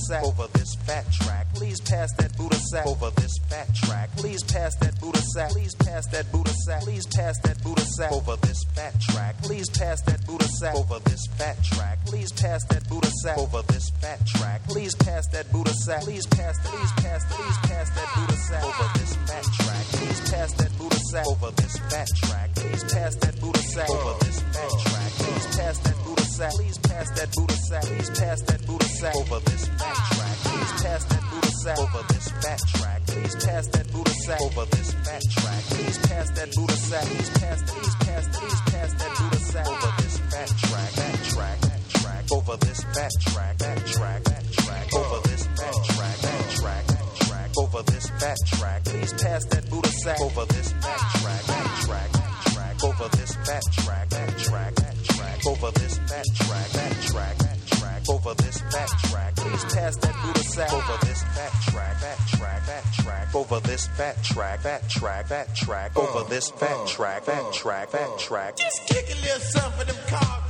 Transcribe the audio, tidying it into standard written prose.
sack. Over this fat track, please pass that Buddha sack. Over this fat track, please pass that Buddha sack. Please pass that Buddha sack. Please pass that Buddha sack. Over this fat track, please pass that Buddha sack. Over this fat track, please pass that Buddha sack. Over this fat track, please pass that Buddha sack. Please pass that Buddha sack. Over this fat track, please pass that Buddha sack. Over this fat track, please pass that Buddha sack. Over this fat track, please pass that Buddha sack. Please pass that Buddha sack. Please pass that Buddha sack. Over this fat track, please pass that Buddha sack. Over this fat track, please pass that Buddha sack. Over this fat track, please pass that Buddha sack. Please pass that Buddha sack. Over this fat track, over this fat track, over this fat track, over this fat track, please pass that Buddha sack. Over this fat track, over this fat track, over this fat track, over this fat track, please pass that Buddha sack. Over this fat track, over this fat track, over this fat track. Just kick a little something for them cars.